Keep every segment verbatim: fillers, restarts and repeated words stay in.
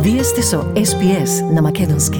Вие сте со Ес Би Ес на Македонски.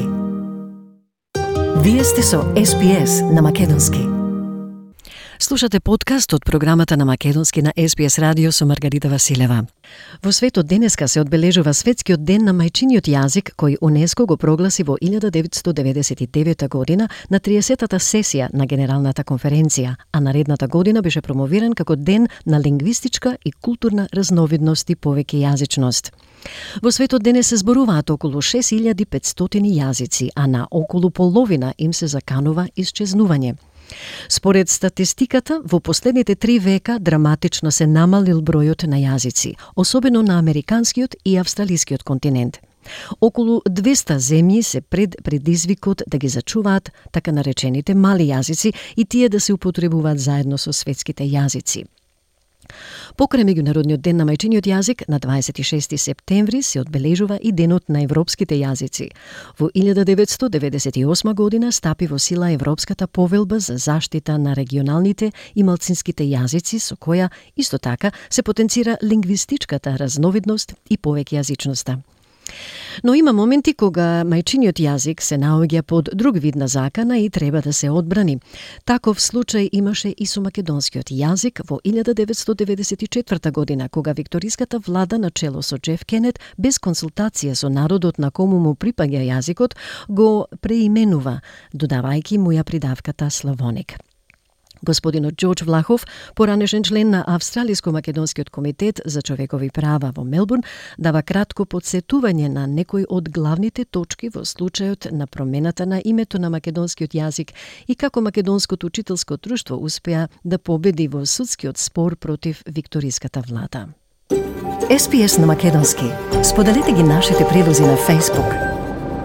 Вие сте со Ес Би Ес на Македонски. Слушате подкаст од програмата на Македонски на Ес Би Ес Радио со Маргарита Василева. Во светот денеска се одбележува Светскиот ден на мајчиниот јазик, кој УНЕСКО го прогласи во илјада деветстотини деветдесет и девета година на триесеттата сесија на Генералната конференција, а наредната година беше промовиран како Ден на лингвистичка и културна разновидност и повеќејазичност. Во светот денес се зборуваат околу шест илјади и петстотини јазици, а на околу половина им се заканува исчезнување. Според статистиката, во последните три века драматично се намалил бројот на јазици, особено на американскиот и австралискиот континент. Околу двеста земји се пред предизвикот да ги зачуваат така наречените мали јазици и тие да се употребуваат заедно со светските јазици. Покрај Меѓународниот ден на мајчиниот јазик, на дваесет и шести септември се одбележува и Денот на европските јазици. Во илјада деветстотини деветдесет и осма година стапи во сила Европската повелба за заштита на регионалните и малцинските јазици, со која исто така се потенцира лингвистичката разновидност и повеќејазичноста. Но има моменти кога мајчиниот јазик се наоѓа под друг вид на закана и треба да се одбрани. Таков случај имаше и со македонскиот јазик во илјада деветстотини деветдесет и четврта година, кога викториската влада на чело со Џеф Кенет, без консултација со народот на кому му припаѓа јазикот, го преименува, додавајќи му ја придавката Славоник. Господинот Џорџ Влахов, поранешен член на Австралиско-македонскиот комитет за човекови права во Мелбурн, дава кратко подсетување на некои од главните точки во случајот на промената на името на македонскиот јазик и како Македонското учителско друштво успеа да победи во судскиот спор против викториската влада. Ес Би Ес на Македонски. Споделете ги нашите прилози на Facebook.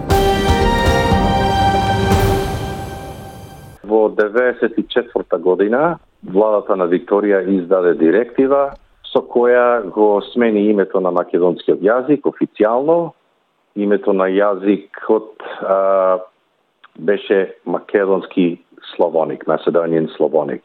Во деветдесет и четврта година владата на Викторија издаде директива со која го смени името на македонскиот јазик официјално. Името на јазикот а, беше македонски Славоник, Macedonian Slavonic.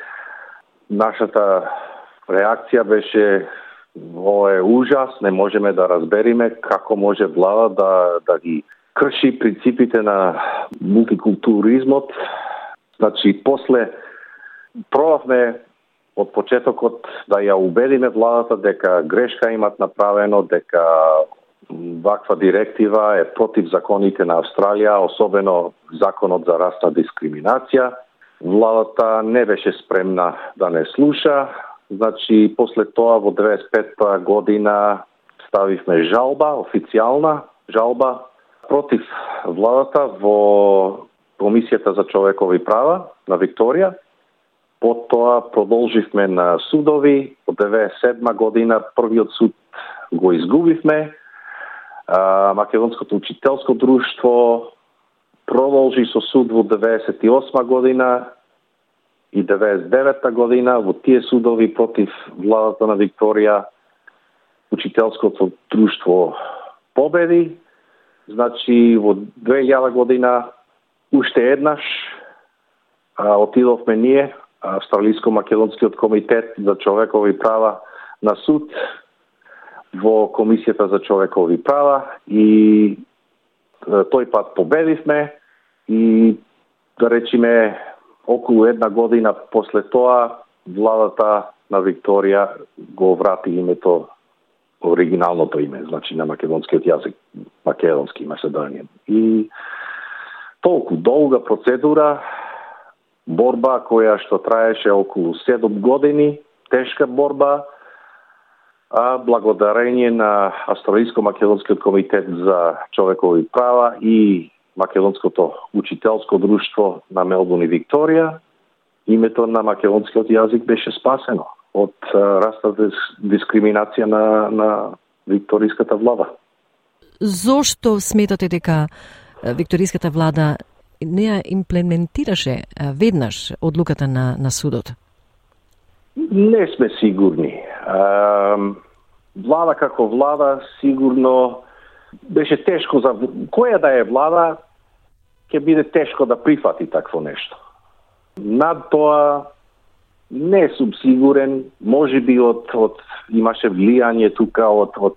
Нашата реакција беше: ова е ужас, не можеме да разбериме како може влада да, да ги крши принципите на мултикултуризмот. Значи, после пробавме од почетокот да ја убедиме владата дека грешка имат направено, дека ваква директива е против законите на Австралија, особено законот за расна дискриминација. Владата не беше спремна да не слуша. Значи, после тоа во деветдесет и петта година ставивме жалба, официјална жалба против владата во Комисијата за човекови права на Викторија. Потоа продолживме на судови. Во деветдесет и седма година првиот суд го изгубивме. Македонското учителско друштво продолжи со суд во деветдесет и осма година и деветдесет и девета година. Во тие судови против владата на Викторија учителското друштво победи. Значи, во две илјади година уште еднаш а, отидовме ние, Австралиско-македонскиот комитет за човекови права, на суд во Комисијата за човекови права и а, тој пат победивме и, да речиме, околу една година после тоа владата на Викторија го врати името, оригиналното име, значи на македонскиот јазик, македонски, Macedonian. И толку долга процедура, борба која што траеше околу седум години, тешка борба, а благодарение на Австралиско-македонскиот комитет за човекови права и Македонското учителско друштво на Мелбурн и Викторија, името на македонскиот јазик беше спасено од расна дискриминација на, на викториската влада. Зошто сметате дека викториската влада не ја имплементираше веднаш одлуката на, на судот? Не сме сигурни. Влада како влада сигурно беше тешко за која да е влада, ќе биде тешко да прифати такво нешто. Над тоа не сум сигурен, можеби од, од имаше влијание тука од, од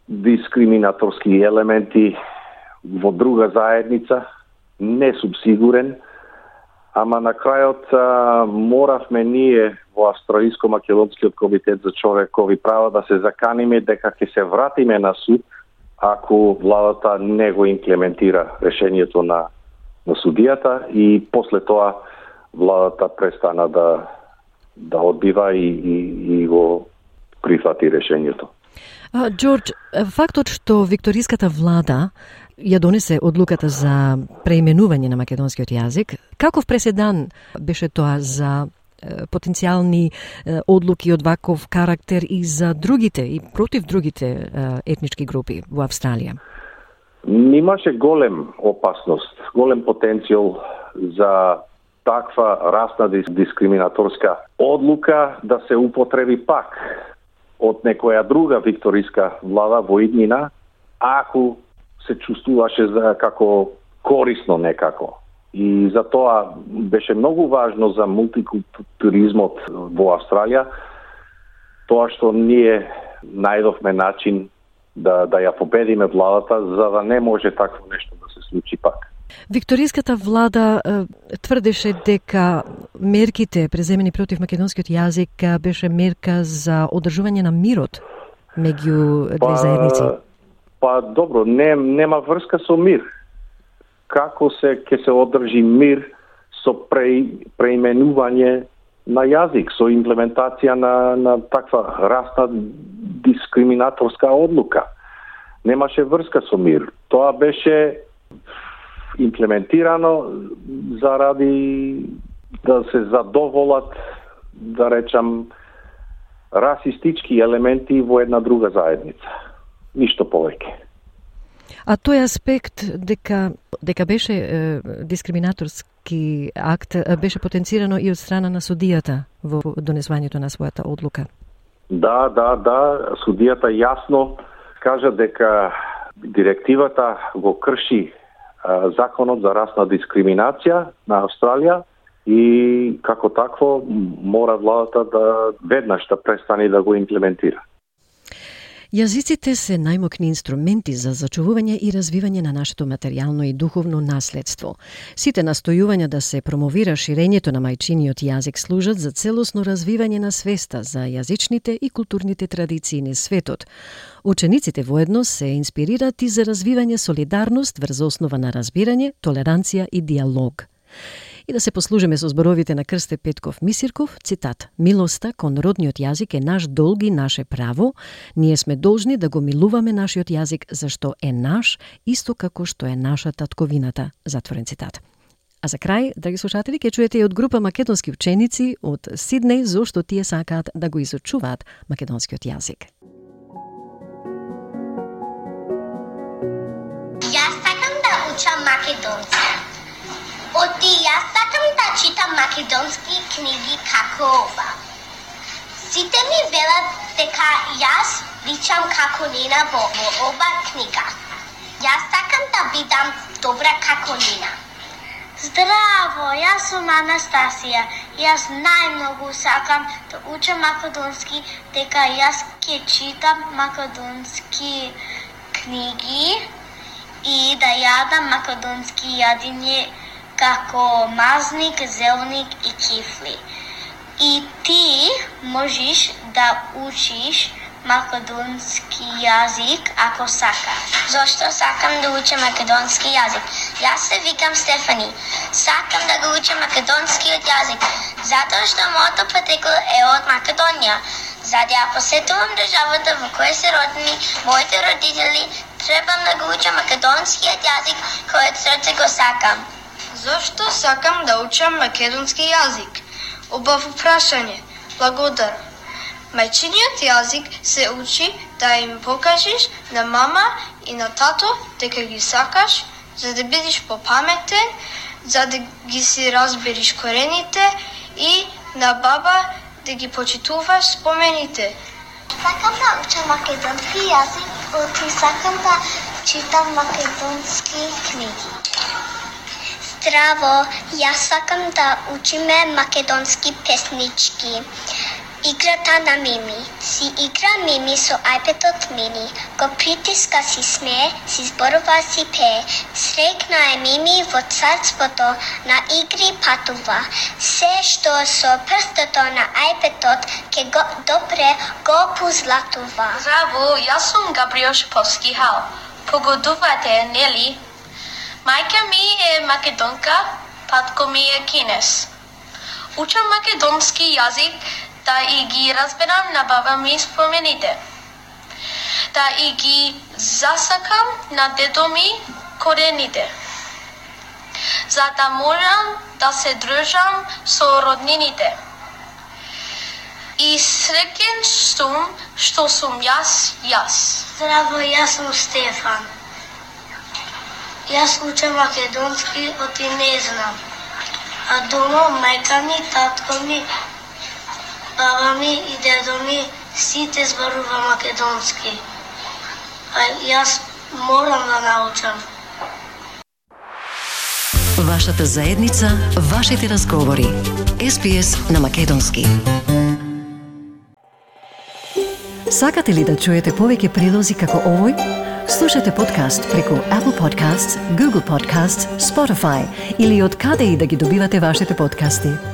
дискриминаторски елементи во друга заедница, не сум сигурен, ама на крајот а, моравме ние во Австралиско-македонскиот комитет за човекови права да се заканиме дека ќе се вратиме на суд ако владата не го имплементира решението на, на судијата и после тоа владата престана да, да одбива и, и, и го прифати решението. А, Џорџ, фактот што викториската влада ја донесе одлуката за преименување на македонскиот јазик, каков преседан беше тоа за е, потенцијални е, одлуки од ваков карактер и за другите и против другите е, етнички групи во Австралија? Имаше голем опасност, голем потенцијал за таква расна дискриминаторска одлука да се употреби пак од некоја друга викториска влада во иднина, ако се чувствуваше за како корисно некако. И затоа беше многу важно за мултикултуризмот во Австралија тоа што ние најдовме начин да, да ја победиме владата, за да не може такво нешто да се случи пак. Викториската влада е, тврдеше дека мерките преземени против македонскиот јазик беше мерка за одржување на мирот меѓу две па, заедници. Па добро, не, нема врска со мир. Како се ќе се одржи мир со пре, преименување на јазик, со имплементација на, на таква расна дискриминаторска одлука? Немаше врска со мир. Тоа беше имплементирано заради да се задоволат, да речам, расистички елементи во една друга заедница. Ништо повеќе. А тој аспект дека дека беше е, дискриминаторски акт беше потенцирано и од страна на судијата во донесувањето на својата одлука. Да, да, да, судијата јасно кажа дека директивата го крши законот за расна дискриминација на Австралија и како такво мора владата да веднаш да престане да го имплементира. Јазиците се најмокни инструменти за зачувување и развивање на нашето материјално и духовно наследство. Сите настојувања да се промовира ширењето на мајчиниот јазик служат за целосно развивање на свеста за јазичните и културните традиции на светот. Учениците воедно се инспирираат и за развивање солидарност врз основа на разбирање, толеранција и диалог. И да се послужиме со зборовите на Крсте Петков Мисирков, цитат: "Милоста кон родниот јазик е наш долг и наше право. Ние сме должни да го милуваме нашиот јазик, зашто е наш, исто како што е наша татковината." Затворен цитат. А за крај, драги слушатели, ќе чуете и од група македонски ученици од Сиднеј зошто тие сакаат да го изучуваат македонскиот јазик. Јас сакам да учам македонски. Оти јас сакам да читам македонски книги како ова. Сите ми велат дека јас личам како Нина во, во ова книга. Јас сакам да бидам добра како Нина. Здраво, јас сум Анастасија. Јас најмногу сакам да учам македонски, дека јас ќе читам македонски книги и да јадам македонски јадење како мазник, зелник и кифли. И ти можеш да учиш македонски јазик ако сакаш. Зошто сакам да учам македонски јазик? Јас се викам Стефани. Сакам да го учам македонскиот јазик, затоа што моето потекло е од Македонија. За да ја посетувам државата во која се родени моите родители, требам да го учам македонскиот јазик кој од срце го сакам. Зошто сакам да учам македонски јазик? Убаво прашање. Благодарам. Мајчиниот јазик се учи да им покажеш на мама и на тато дека ги сакаш, за да бидеш попаметен, за да ги си разбериш корените и на баба да ги почитуваш спомените. Сакам да учам македонски јазик, оти сакам да читам македонски книги. Здраво, јас сакам да учиме македонски песнички. Играта на Мими. Си игра Мими со iPad-от Мини. Го притиска, си смее, си зборува, си пее. Срекна е Мими во царството, на игри патува. Се што со прстото на iPad-от ке го добре го позлатува. Здраво, јас сум Габриел Шиповски Хал. Погодувате, нели? Мајка ми е македонка, татко ми е кинес. Учам македонски јазик да и ги разберам на баба ми спомените. Да и ги засакам на дедо ми корените. За да можам да се дружам со роднините. И среќен сум што сум јас, јас. Здраво, јас сум Стефан. Јас учам македонски, од и не знам. А дома мајка ми, татко ми, баба ми и дедо ми сите зборува македонски. А јас морам да научам. Вашата заедница, вашите разговори. Ес Би Ес на македонски. Сакате ли да чуете повеќе прилози како овој? Слушате подкаст преку Apple Podcasts, Google Podcasts, Spotify или од каде и да ги добивате вашите подкасти.